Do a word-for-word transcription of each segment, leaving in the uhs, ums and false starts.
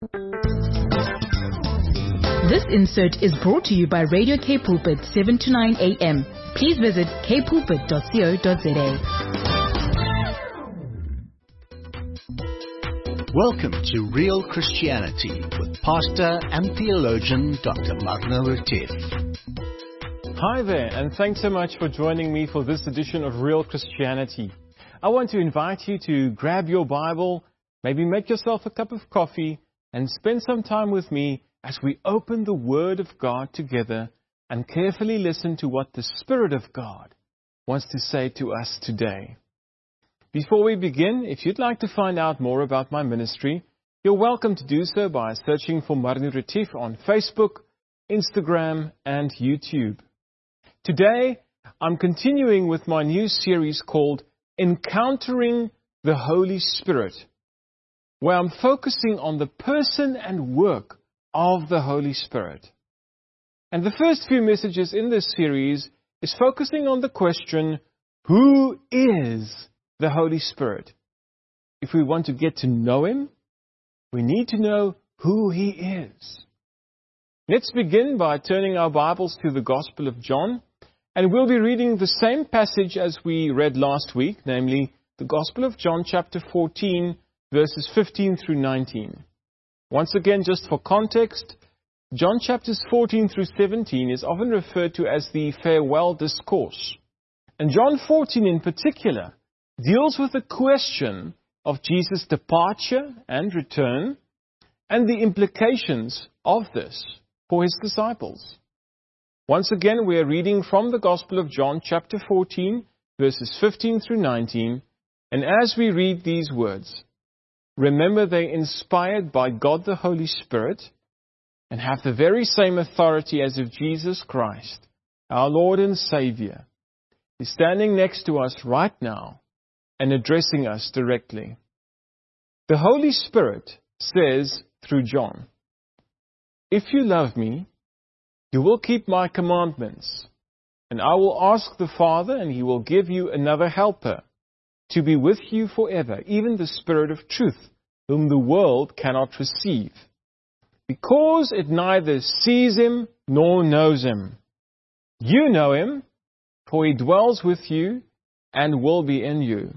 This insert is brought to you by Radio K Pulpit, seven to nine a m. Please visit k pulpit dot co dot za. Welcome to Real Christianity with Pastor and Theologian Doctor Marno Retief. Hi there, and thanks so much for joining me for this edition of Real Christianity. I want to invite you to grab your Bible, maybe make yourself a cup of coffee, and spend some time with me as we open the Word of God together and carefully listen to what the Spirit of God wants to say to us today. Before we begin, if you'd like to find out more about my ministry, you're welcome to do so by searching for Marno Retief on Facebook, Instagram, and YouTube. Today, I'm continuing with my new series called Encountering the Holy Spirit, where I'm focusing on the person and work of the Holy Spirit. And the first few messages in this series is focusing on the question, who is the Holy Spirit? If we want to get to know Him, we need to know who He is. Let's begin by turning our Bibles to the Gospel of John, and we'll be reading the same passage as we read last week, namely the Gospel of John chapter fourteen, verses fifteen through nineteen. Once again, just for context, John chapters fourteen through seventeen is often referred to as the farewell discourse. And John fourteen in particular deals with the question of Jesus' departure and return and the implications of this for His disciples. Once again, we are reading from the Gospel of John chapter fourteen, verses fifteen through nineteen. And as we read these words, remember, they're inspired by God the Holy Spirit and have the very same authority as if Jesus Christ, our Lord and Savior, is standing next to us right now and addressing us directly. The Holy Spirit says through John, "If you love me, you will keep my commandments, and I will ask the Father, and He will give you another helper, to be with you forever, even the Spirit of truth, whom the world cannot receive, because it neither sees Him nor knows Him. You know Him, for He dwells with you and will be in you.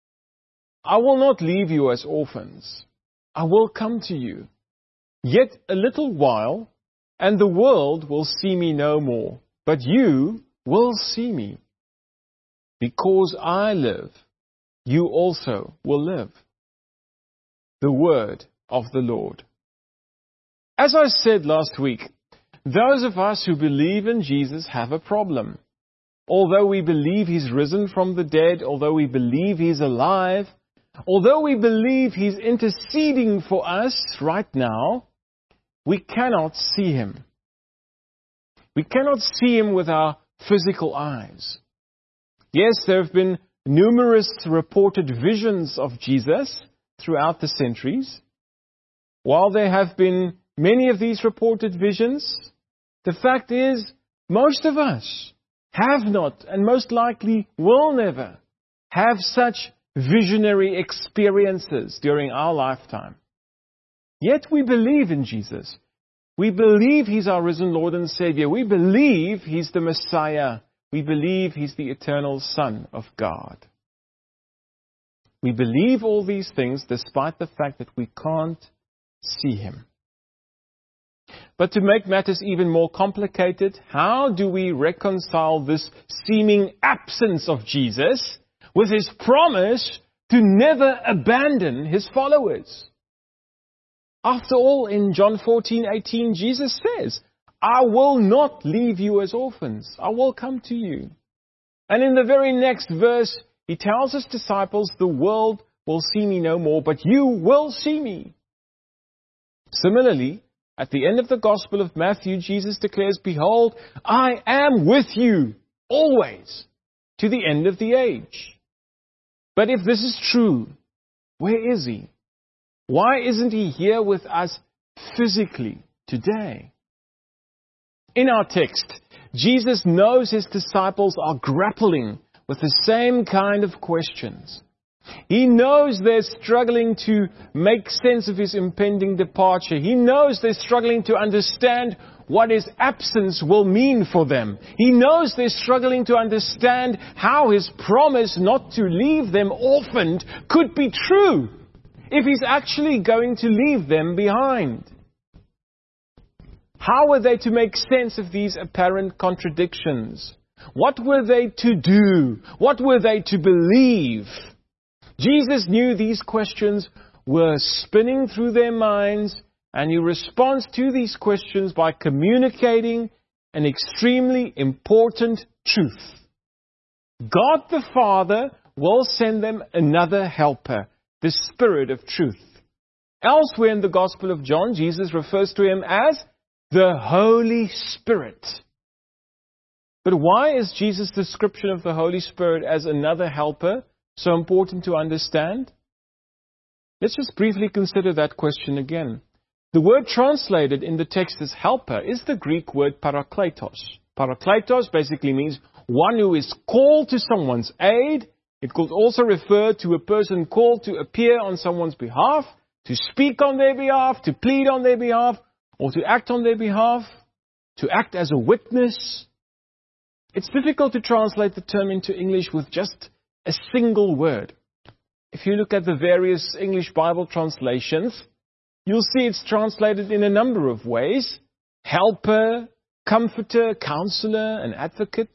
I will not leave you as orphans. I will come to you. Yet a little while, and the world will see me no more, but you will see me. Because I live, you also will live." The word of the Lord. As I said last week, those of us who believe in Jesus have a problem. Although we believe He's risen from the dead, although we believe He's alive, although we believe He's interceding for us right now, we cannot see Him. We cannot see Him with our physical eyes. Yes, there have been numerous reported visions of Jesus throughout the centuries. While there have been many of these reported visions, the fact is, most of us have not, and most likely will never, have such visionary experiences during our lifetime. Yet we believe in Jesus. We believe He's our risen Lord and Savior. We believe He's the Messiah. We believe He's the eternal Son of God. We believe all these things despite the fact that we can't see Him. But to make matters even more complicated, how do we reconcile this seeming absence of Jesus with His promise to never abandon His followers? After all, in John fourteen eighteen, Jesus says, "I will not leave you as orphans. I will come to you." And in the very next verse, He tells His disciples, "The world will see me no more, but you will see me." Similarly, at the end of the Gospel of Matthew, Jesus declares, "Behold, I am with you always to the end of the age." But if this is true, where is He? Why isn't He here with us physically today? In our text, Jesus knows His disciples are grappling with the same kind of questions. He knows they're struggling to make sense of His impending departure. He knows they're struggling to understand what His absence will mean for them. He knows they're struggling to understand how His promise not to leave them orphaned could be true if He's actually going to leave them behind. How were they to make sense of these apparent contradictions? What were they to do? What were they to believe? Jesus knew these questions were spinning through their minds, and He responds to these questions by communicating an extremely important truth. God the Father will send them another helper, the Spirit of truth. Elsewhere in the Gospel of John, Jesus refers to Him as the Holy Spirit. But why is Jesus' description of the Holy Spirit as another helper so important to understand? Let's just briefly consider that question again. The word translated in the text as helper is the Greek word parakletos. Parakletos basically means one who is called to someone's aid. It could also refer to a person called to appear on someone's behalf, to speak on their behalf, to plead on their behalf, or to act on their behalf, to act as a witness. It's difficult to translate the term into English with just a single word. If you look at the various English Bible translations, you'll see it's translated in a number of ways. Helper, comforter, counselor, and advocate.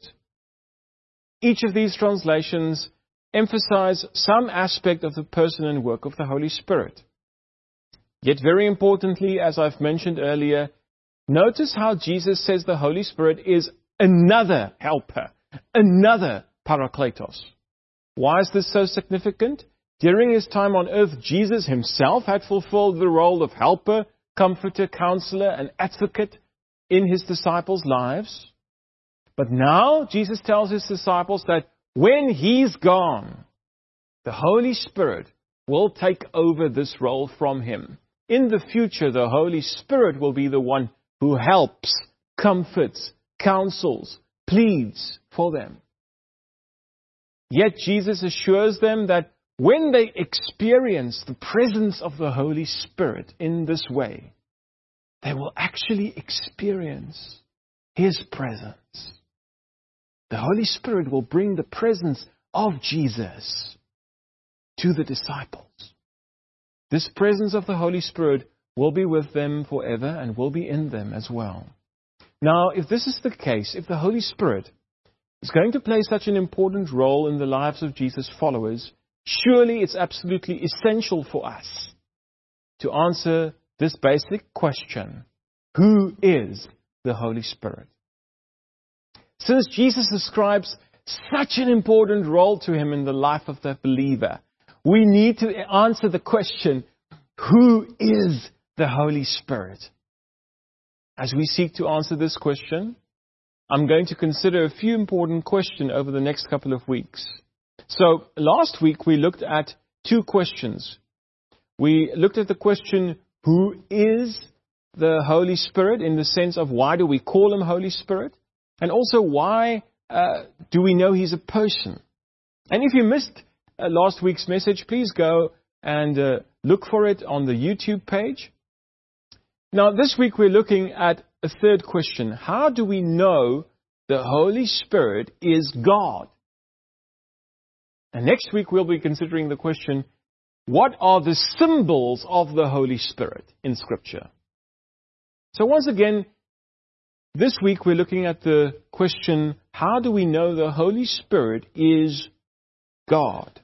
Each of these translations emphasize some aspect of the person and work of the Holy Spirit. Yet very importantly, as I've mentioned earlier, notice how Jesus says the Holy Spirit is another helper, another parakletos. Why is this so significant? During His time on earth, Jesus Himself had fulfilled the role of helper, comforter, counselor, and advocate in His disciples' lives. But now Jesus tells His disciples that when He's gone, the Holy Spirit will take over this role from Him. In the future, the Holy Spirit will be the one who helps, comforts, counsels, pleads for them. Yet Jesus assures them that when they experience the presence of the Holy Spirit in this way, they will actually experience His presence. The Holy Spirit will bring the presence of Jesus to the disciples. This presence of the Holy Spirit will be with them forever and will be in them as well. Now, if this is the case, if the Holy Spirit is going to play such an important role in the lives of Jesus' followers, surely it's absolutely essential for us to answer this basic question: who is the Holy Spirit? Since Jesus ascribes such an important role to Him in the life of the believer, we need to answer the question, who is the Holy Spirit? As we seek to answer this question, I'm going to consider a few important questions over the next couple of weeks. So, last week we looked at two questions. We looked at the question, who is the Holy Spirit, in the sense of why do we call Him Holy Spirit? And also, why uh, do we know He's a person? And if you missed uh, last week's message, please go and uh, look for it on the YouTube page. Now, this week we're looking at a third question. How do we know the Holy Spirit is God? And next week we'll be considering the question, what are the symbols of the Holy Spirit in Scripture? So once again, this week we're looking at the question, how do we know the Holy Spirit is God?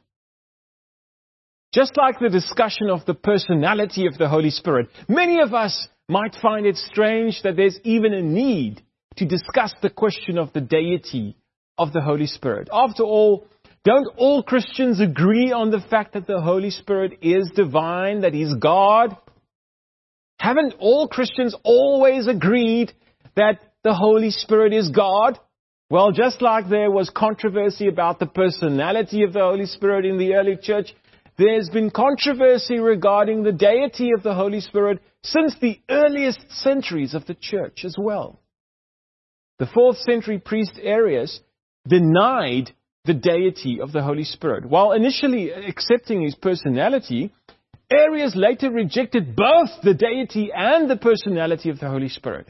Just like the discussion of the personality of the Holy Spirit, many of us might find it strange that there's even a need to discuss the question of the deity of the Holy Spirit. After all, don't all Christians agree on the fact that the Holy Spirit is divine, that He's God? Haven't all Christians always agreed that the Holy Spirit is God? Well, just like there was controversy about the personality of the Holy Spirit in the early church, there's been controversy regarding the deity of the Holy Spirit since the earliest centuries of the church as well. The fourth century priest Arius denied the deity of the Holy Spirit. While initially accepting His personality, Arius later rejected both the deity and the personality of the Holy Spirit.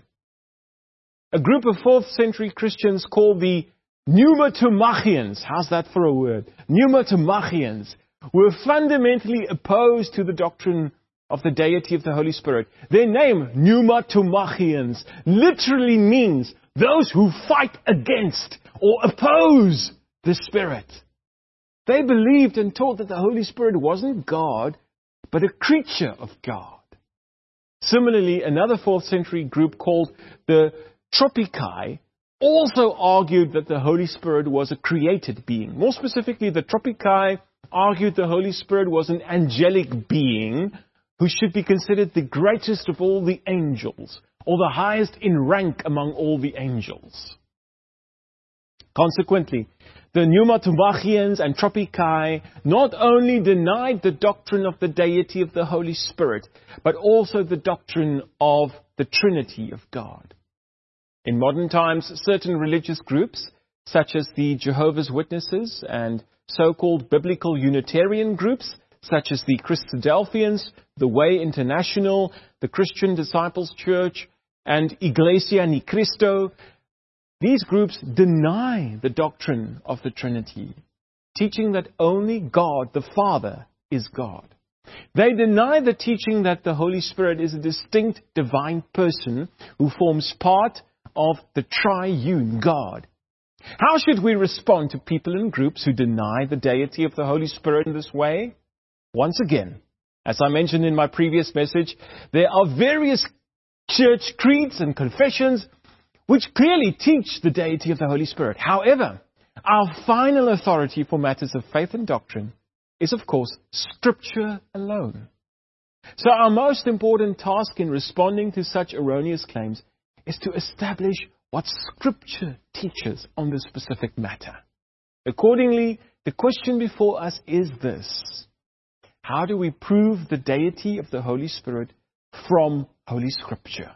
A group of fourth century Christians called the Pneumatomachians, how's that for a word? Pneumatomachians, were fundamentally opposed to the doctrine of the deity of the Holy Spirit. Their name, Pneumatomachians, literally means those who fight against or oppose the Spirit. They believed and taught that the Holy Spirit wasn't God, but a creature of God. Similarly, another fourth century group called the Tropicae also argued that the Holy Spirit was a created being. More specifically, the Tropicae argued the Holy Spirit was an angelic being who should be considered the greatest of all the angels, or the highest in rank among all the angels. Consequently, the Pneumatomachians and Tropicae not only denied the doctrine of the deity of the Holy Spirit, but also the doctrine of the Trinity of God. In modern times, certain religious groups, such as the Jehovah's Witnesses and so-called biblical Unitarian groups, such as the Christadelphians, the Way International, the Christian Disciples Church, and Iglesia Ni Cristo, these groups deny the doctrine of the Trinity, teaching that only God the Father is God. They deny the teaching that the Holy Spirit is a distinct divine person who forms part of the triune God. How should we respond to people and groups who deny the deity of the Holy Spirit in this way? Once again, as I mentioned in my previous message, there are various church creeds and confessions which clearly teach the deity of the Holy Spirit. However, our final authority for matters of faith and doctrine is, of course, Scripture alone. So our most important task in responding to such erroneous claims is to establish what Scripture teaches on this specific matter. Accordingly, the question before us is this: how do we prove the deity of the Holy Spirit from Holy Scripture?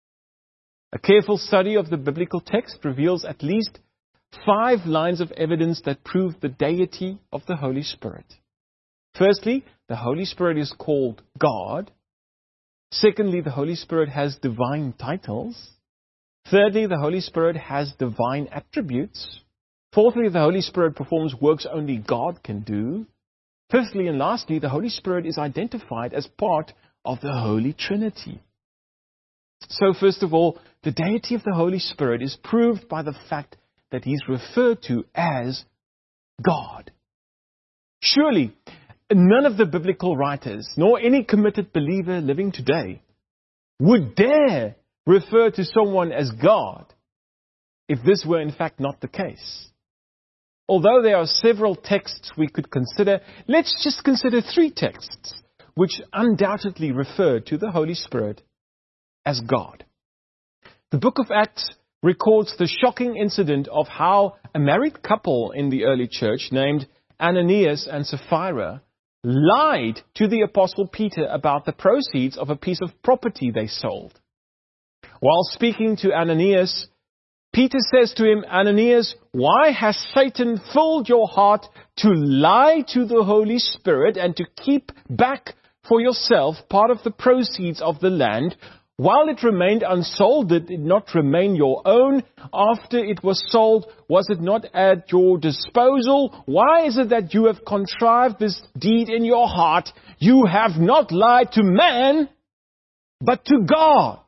A careful study of the biblical text reveals at least five lines of evidence that prove the deity of the Holy Spirit. Firstly, the Holy Spirit is called God. Secondly, the Holy Spirit has divine titles. Thirdly, the Holy Spirit has divine attributes. Fourthly, the Holy Spirit performs works only God can do. Fifthly and lastly, the Holy Spirit is identified as part of the Holy Trinity. So first of all, the deity of the Holy Spirit is proved by the fact that He is referred to as God. Surely, none of the biblical writers, nor any committed believer living today, would dare refer to someone as God if this were in fact not the case. Although there are several texts we could consider, let's just consider three texts which undoubtedly refer to the Holy Spirit as God. The book of Acts records the shocking incident of how a married couple in the early church named Ananias and Sapphira lied to the Apostle Peter about the proceeds of a piece of property they sold. While speaking to Ananias, Peter says to him, "Ananias, why has Satan filled your heart to lie to the Holy Spirit and to keep back for yourself part of the proceeds of the land? While it remained unsold, did it not remain your own? After it was sold, was it not at your disposal? Why is it that you have contrived this deed in your heart? You have not lied to man, but to God."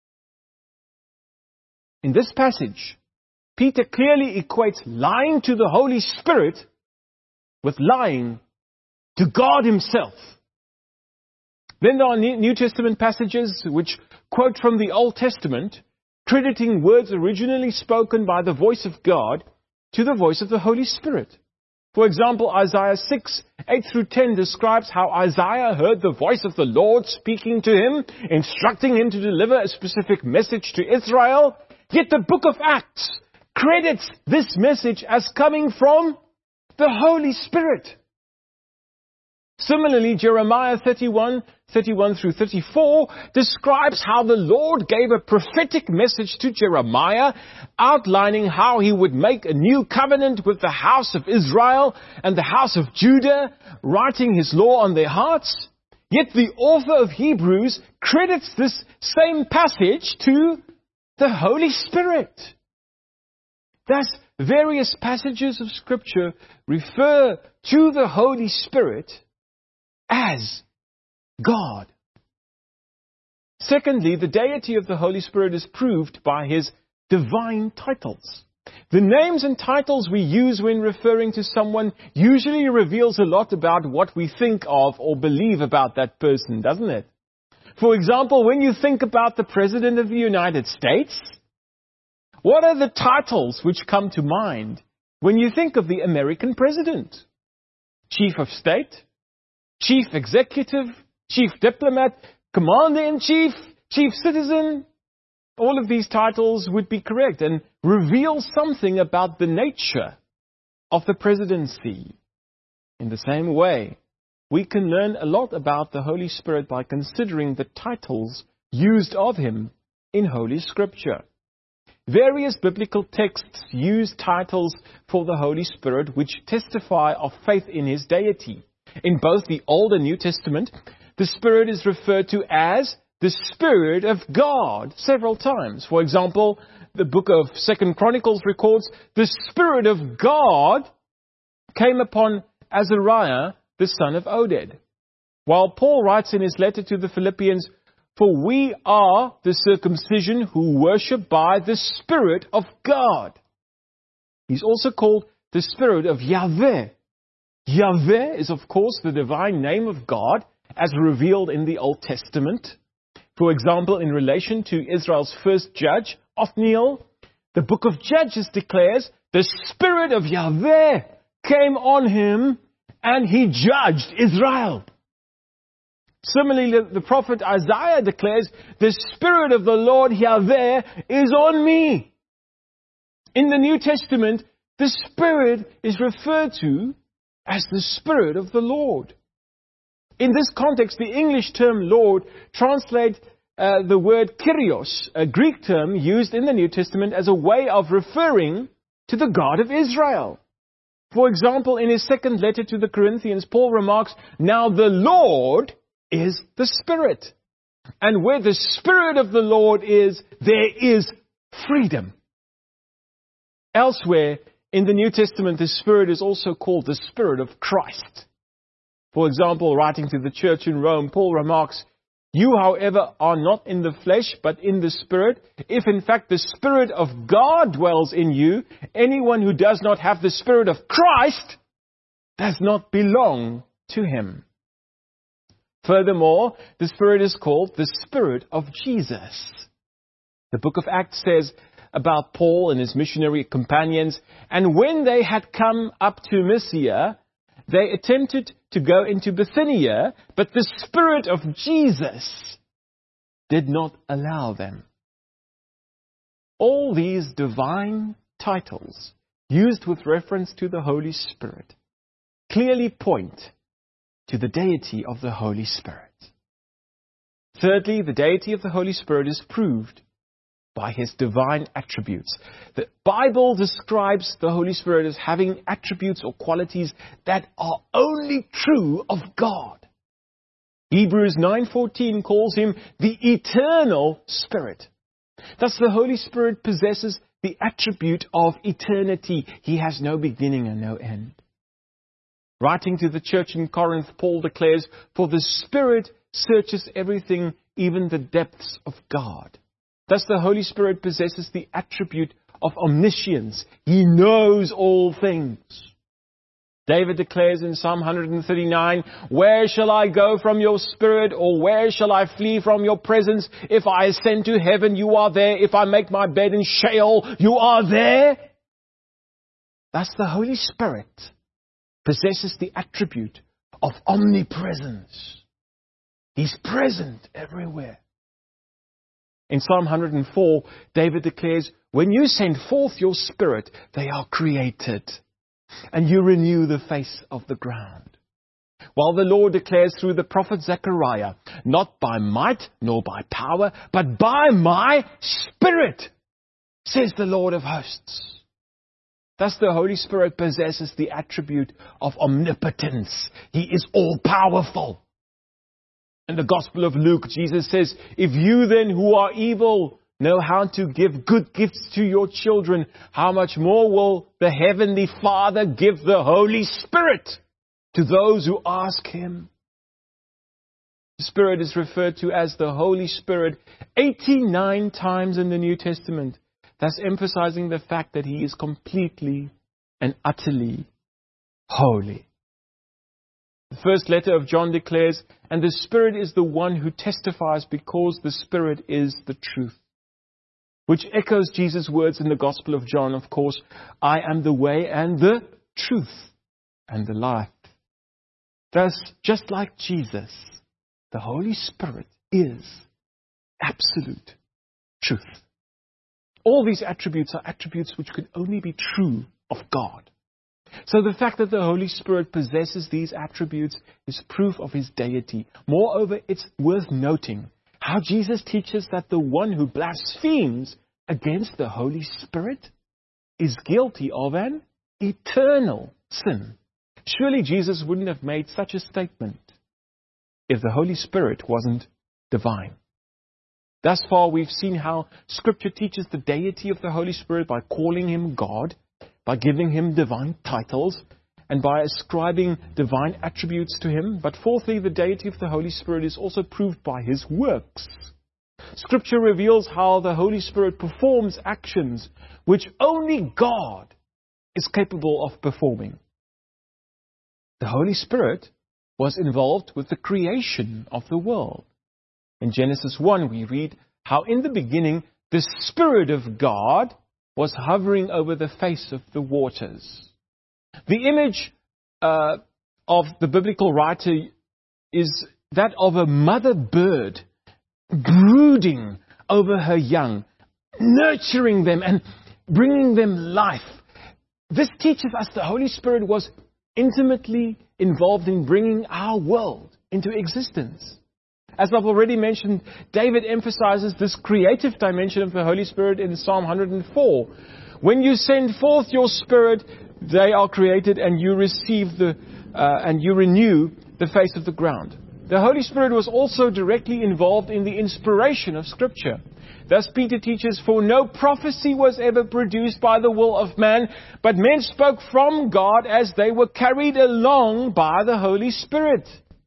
In this passage, Peter clearly equates lying to the Holy Spirit with lying to God Himself. Then there are New Testament passages which quote from the Old Testament, crediting words originally spoken by the voice of God to the voice of the Holy Spirit. For example, Isaiah six, eight through ten describes how Isaiah heard the voice of the Lord speaking to him, instructing him to deliver a specific message to Israel. Yet the book of Acts credits this message as coming from the Holy Spirit. Similarly, Jeremiah thirty-one, thirty-one through thirty-four describes how the Lord gave a prophetic message to Jeremiah, outlining how he would make a new covenant with the house of Israel and the house of Judah, writing his law on their hearts. Yet the author of Hebrews credits this same passage to the Holy Spirit. Thus, various passages of Scripture refer to the Holy Spirit as God. Secondly, the deity of the Holy Spirit is proved by His divine titles. The names and titles we use when referring to someone usually reveals a lot about what we think of or believe about that person, doesn't it? For example, when you think about the President of the United States, what are the titles which come to mind when you think of the American President? Chief of State, Chief Executive, Chief Diplomat, Commander-in-Chief, Chief Citizen. All of these titles would be correct and reveal something about the nature of the presidency. In the same way, we can learn a lot about the Holy Spirit by considering the titles used of Him in Holy Scripture. Various biblical texts use titles for the Holy Spirit which testify of faith in His deity. In both the Old and New Testament, the Spirit is referred to as the Spirit of God several times. For example, the book of Second Chronicles records the Spirit of God came upon Azariah, the son of Oded. While Paul writes in his letter to the Philippians, "For we are the circumcision who worship by the Spirit of God." He's also called the Spirit of Yahweh. Yahweh is, of course, the divine name of God as revealed in the Old Testament. For example, in relation to Israel's first judge, Othniel, the book of Judges declares, "The Spirit of Yahweh came on him and he judged Israel." Similarly, the prophet Isaiah declares, "The Spirit of the Lord Yahweh is on me." In the New Testament, the Spirit is referred to as the Spirit of the Lord. In this context, the English term Lord translates uh, the word Kyrios, a Greek term used in the New Testament as a way of referring to the God of Israel. For example, in his second letter to the Corinthians, Paul remarks, "Now the Lord is the Spirit. And where the Spirit of the Lord is, there is freedom." Elsewhere in the New Testament, the Spirit is also called the Spirit of Christ. For example, writing to the church in Rome, Paul remarks, "You, however, are not in the flesh, but in the Spirit. If in fact the Spirit of God dwells in you, anyone who does not have the Spirit of Christ does not belong to Him." Furthermore, the Spirit is called the Spirit of Jesus. The book of Acts says about Paul and his missionary companions, "And when they had come up to Mysia, they attempted to go into Bithynia, but the Spirit of Jesus did not allow them." All these divine titles, used with reference to the Holy Spirit, clearly point to the deity of the Holy Spirit. Thirdly, the deity of the Holy Spirit is proved by His divine attributes. The Bible describes the Holy Spirit as having attributes or qualities that are only true of God. Hebrews nine fourteen calls Him the Eternal Spirit. Thus, the Holy Spirit possesses the attribute of eternity. He has no beginning and no end. Writing to the church in Corinth, Paul declares, "For the Spirit searches everything, even the depths of God." Thus, the Holy Spirit possesses the attribute of omniscience. He knows all things. David declares in Psalm one thirty-nine, "Where shall I go from your Spirit, or where shall I flee from your presence? If I ascend to heaven, you are there. If I make my bed in Sheol, you are there." Thus, the Holy Spirit possesses the attribute of omnipresence. He's present everywhere. In Psalm one hundred four, David declares, "When you send forth your Spirit, they are created, and you renew the face of the ground." While the Lord declares through the prophet Zechariah, not by might nor by power, but by my Spirit, says the Lord of hosts. Thus the Holy Spirit possesses the attribute of omnipotence. He is all-powerful. In the Gospel of Luke, Jesus says, if you then who are evil know how to give good gifts to your children, how much more will the Heavenly Father give the Holy Spirit to those who ask Him? The Spirit is referred to as the Holy Spirit eighty-nine times in the New Testament, thus emphasizing the fact that He is completely and utterly holy. The first letter of John declares, and the Spirit is the one who testifies because the Spirit is the truth. Which echoes Jesus' words in the Gospel of John, of course, I am the way and the truth and the life. Thus, just like Jesus, the Holy Spirit is absolute truth. All these attributes are attributes which could only be true of God. So the fact that the Holy Spirit possesses these attributes is proof of His deity. Moreover, it's worth noting how Jesus teaches that the one who blasphemes against the Holy Spirit is guilty of an eternal sin. Surely Jesus wouldn't have made such a statement if the Holy Spirit wasn't divine. Thus far, we've seen how Scripture teaches the deity of the Holy Spirit by calling Him God, by giving Him divine titles, and by ascribing divine attributes to Him. But fourthly, the deity of the Holy Spirit is also proved by His works. Scripture reveals how the Holy Spirit performs actions which only God is capable of performing. The Holy Spirit was involved with the creation of the world. In Genesis one, we read how in the beginning the Spirit of God was hovering over the face of the waters. The image uh, of the biblical writer is that of a mother bird brooding over her young, nurturing them and bringing them life. This teaches us the Holy Spirit was intimately involved in bringing our world into existence. As I've already mentioned, David emphasizes this creative dimension of the Holy Spirit in Psalm one hundred four. When you send forth your Spirit, they are created, and you receive the uh, and you renew the face of the ground. The Holy Spirit was also directly involved in the inspiration of Scripture. Thus Peter teaches, for no prophecy was ever produced by the will of man, but men spoke from God as they were carried along by the Holy Spirit.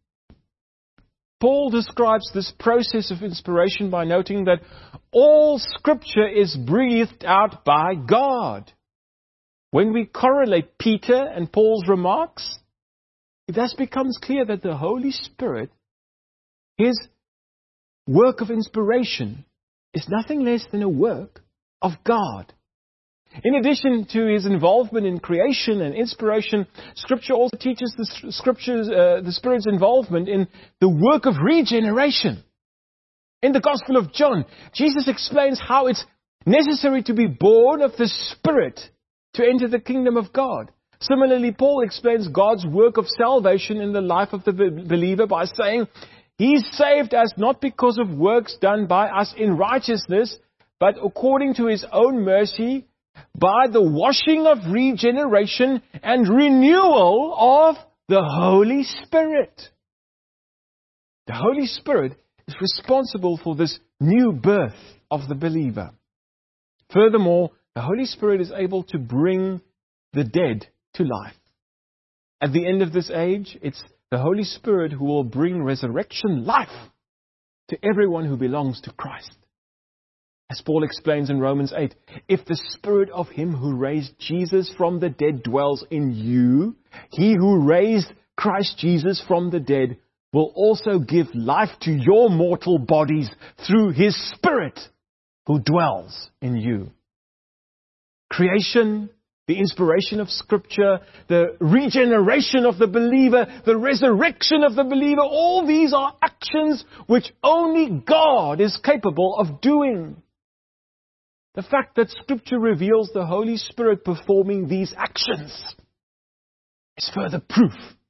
Paul describes this process of inspiration by noting that all Scripture is breathed out by God. When we correlate Peter and Paul's remarks, it thus becomes clear that the Holy Spirit, His work of inspiration, is nothing less than a work of God. In addition to His involvement in creation and inspiration, Scripture also teaches the, scriptures, uh, the Spirit's involvement in the work of regeneration. In the Gospel of John, Jesus explains how it's necessary to be born of the Spirit to enter the kingdom of God. Similarly, Paul explains God's work of salvation in the life of the believer by saying, He's saved us not because of works done by us in righteousness, but according to His own mercy, by the washing of regeneration and renewal of the Holy Spirit. The Holy Spirit is responsible for this new birth of the believer. Furthermore, the Holy Spirit is able to bring the dead to life. At the end of this age, it's the Holy Spirit who will bring resurrection life to everyone who belongs to Christ. As Paul explains in Romans eight, if the Spirit of Him who raised Jesus from the dead dwells in you, He who raised Christ Jesus from the dead will also give life to your mortal bodies through His Spirit who dwells in you. Creation, the inspiration of Scripture, the regeneration of the believer, the resurrection of the believer, all these are actions which only God is capable of doing. The fact that Scripture reveals the Holy Spirit performing these actions is further proof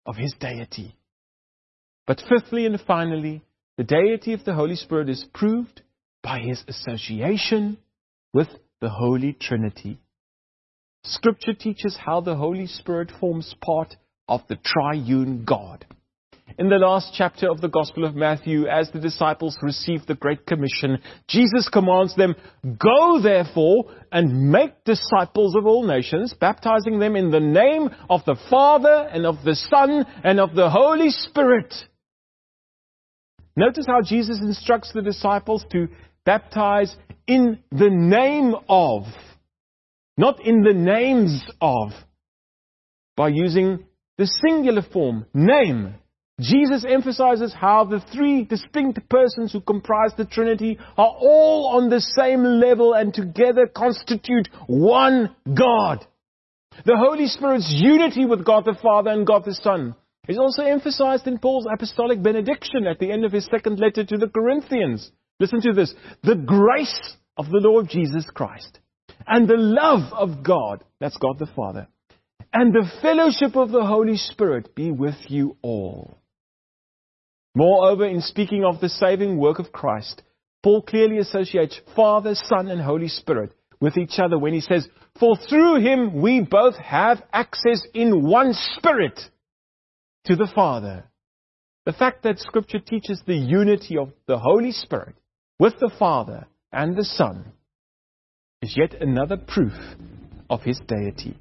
of His deity. But fifthly and finally, the deity of the Holy Spirit is proved by His association with the Holy Trinity. Scripture teaches how the Holy Spirit forms part of the triune God. In the last chapter of the Gospel of Matthew, as the disciples receive the Great Commission, Jesus commands them, "Go therefore and make disciples of all nations, baptizing them in the name of the Father and of the Son and of the Holy Spirit." Notice how Jesus instructs the disciples to baptize in the name of, not in the names of, by using the singular form, name. Jesus emphasizes how the three distinct persons who comprise the Trinity are all on the same level and together constitute one God. The Holy Spirit's unity with God the Father and God the Son is also emphasized in Paul's apostolic benediction at the end of his second letter to the Corinthians. Listen to this. "The grace of the Lord Jesus Christ and the love of God," that's God the Father, "and the fellowship of the Holy Spirit be with you all." Moreover, in speaking of the saving work of Christ, Paul clearly associates Father, Son, and Holy Spirit with each other when he says, "For through Him we both have access in one Spirit to the Father." The fact that Scripture teaches the unity of the Holy Spirit with the Father and the Son is yet another proof of His deity.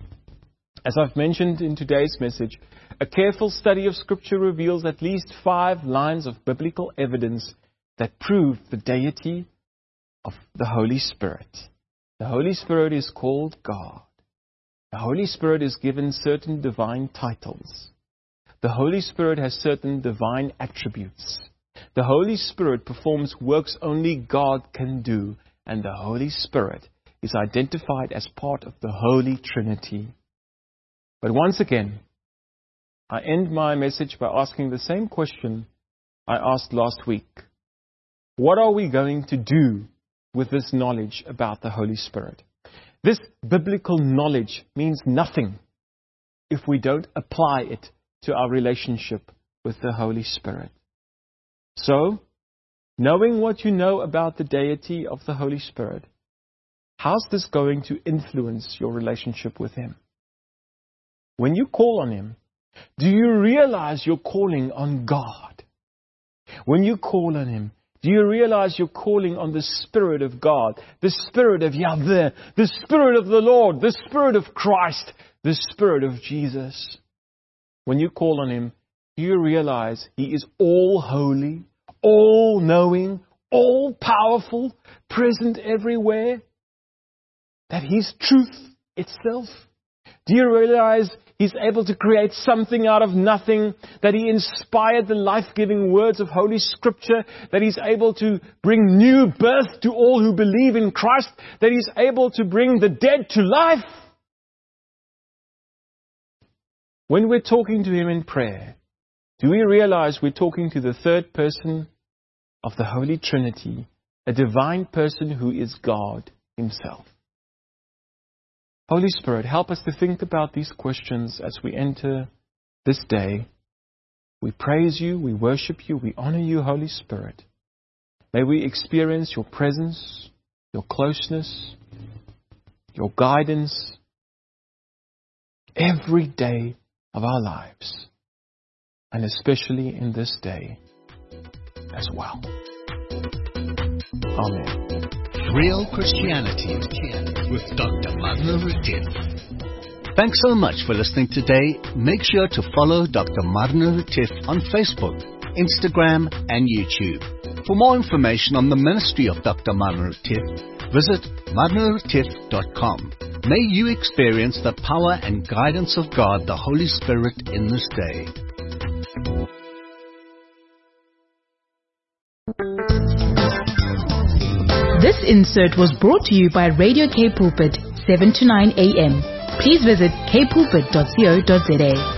As I've mentioned in today's message, a careful study of Scripture reveals at least five lines of biblical evidence that prove the deity of the Holy Spirit. The Holy Spirit is called God. The Holy Spirit is given certain divine titles. The Holy Spirit has certain divine attributes. The Holy Spirit performs works only God can do, and the Holy Spirit is identified as part of the Holy Trinity. But once again, I end my message by asking the same question I asked last week. What are we going to do with this knowledge about the Holy Spirit? This biblical knowledge means nothing if we don't apply it to our relationship with the Holy Spirit. So, knowing what you know about the deity of the Holy Spirit, how's this going to influence your relationship with Him? When you call on Him, do you realize you're calling on God? When you call on Him, do you realize you're calling on the Spirit of God, the Spirit of Yahweh, the Spirit of the Lord, the Spirit of Christ, the Spirit of Jesus? When you call on Him, do you realize He is all holy, all knowing, all powerful, present everywhere? That He's truth itself? Do you realize He's able to create something out of nothing? That He inspired the life-giving words of Holy Scripture? That He's able to bring new birth to all who believe in Christ? That He's able to bring the dead to life? When we're talking to Him in prayer, do we realize we're talking to the third person of the Holy Trinity, a divine person who is God Himself? Holy Spirit, help us to think about these questions as we enter this day. We praise You, we worship You, we honor You, Holy Spirit. May we experience Your presence, Your closeness, Your guidance every day of our lives, and especially in this day as well. Amen. Real Christianity with Doctor Marno Retief. Thanks so much for listening today. Make sure to follow Doctor Marno Retief on Facebook, Instagram, and YouTube. For more information on the ministry of Doctor Marno Retief, visit marno retief dot com. May you experience the power and guidance of God, the Holy Spirit, in this day. This insert was brought to you by Radio K Pulpit, seven to nine a.m. Please visit k pulpit dot co dot za.